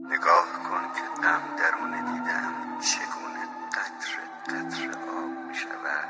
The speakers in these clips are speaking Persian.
نگاه کن که غم درون دیدم چگونه قطره قطره آب می شود،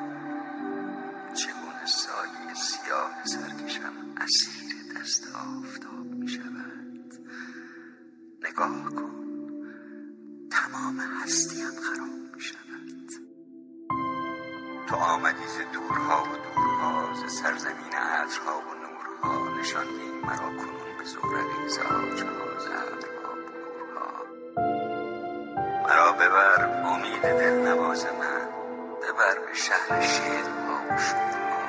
چگونه سایه سیاه سرکشم اسیر دست آفتاب می شود. نگاه کن تمام هستیم خراب می شود. تو آمدی ز دورها و دورها، ز سرزمین عطرها و نورها، نشاندی مرا کنون به زورقی زاجها زهرها بلورها. مرا ببر امید دلنواز من، ببر به شهر شعرها و شورها.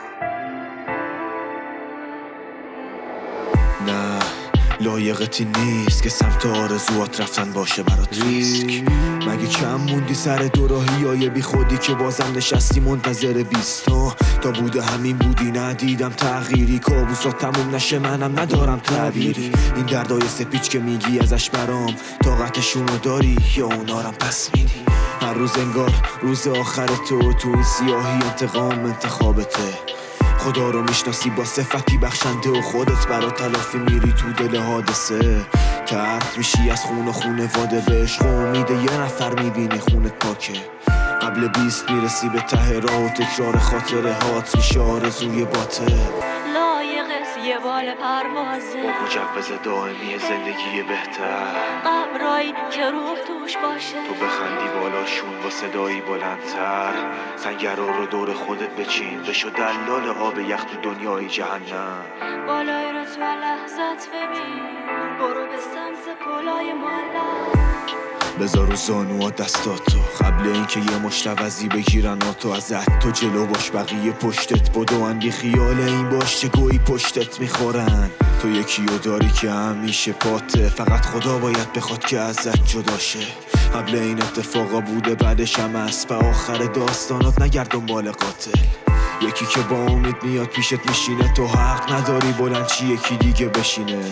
نه لایقتی نیست که سمت آرزوات رفتن باشه برات ریسک. مگه کم موندی سر دوراهی بی خودی که بازم نشستی منتظر بیستا؟ تا بوده همین بودی ندیدم تغییری، کابوسات تموم نشه منم ندارم تعبیری. این دردای سپیچ که میگی ازش برام طاقتشونو داری یا اونارم پس میدی؟ هر روز انگار روز آخر تو این سیاهی انتقام انتخابته. خدا رو میشناسی با صفتی بخشنده و خودت برا تلافی میری تو دل حادثه. ترد میشی از خون و خونواده به عشق و امید یه نفر میبینی خونت پاکه. قبل 20 میرسی به ته راه و تکرار خاطره هات میشه آرزوی باطل. لایقت یه بال پروازه با مجوز دائمی زندگی بهتر، قبرایی که روح توش باشه. تو بخندی بالاشون با صدایی بلندتر، سنگرها رو دور خودت بچین، بشو دلال آب یخ تو دنیای جهنم. بالای رو تو لحظت ببین، برو به سمت پلای مالا. بذار رو زانوها دستاتو قبل اینکه یه مشتوزی بگیرن آتو ازت. تو جلو باش بقیه پشتت بدون، بی خیال این باش چه گویی پشتت میخورن. تو یکیو داری که همیشه پاته، فقط خدا باید بخواد که ازت جدا شه. قبل این اتفاقا بوده بعدش هم هست، به آخر داستانات نگرد دنبال قاتل. یکی که با امید میاد پیشت میشینه، تو حق نداری بلند چی یکی دیگه بشینه.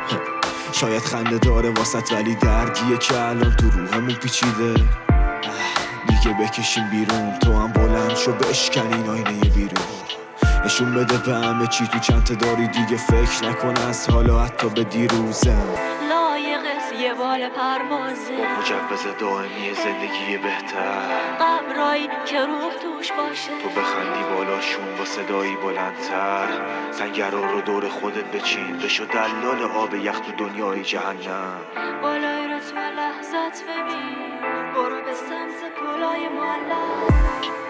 شاید خنده داره واسط ولی دردیه که الان تو روحمون پیچیده. دیگه بکشیم بیرون، تو هم بلند شو بشکن این آینه بیرون. نشون بده به همه چی تو چنته داری، دیگه فکر نکن از حالا حتی به دیروزم. لایقت یه بال پروازه با مجوز دائمی زندگی بهتر، قبرایی که روح توش باشه. تو بخندی بالاشون با صدایی بلندتر، سنگرها رو دور خودت بچین، بشو دلال آب یخ تو دنیای جهنم. بالای رو تو لحظت ببین، برو به سمت پلای مالا.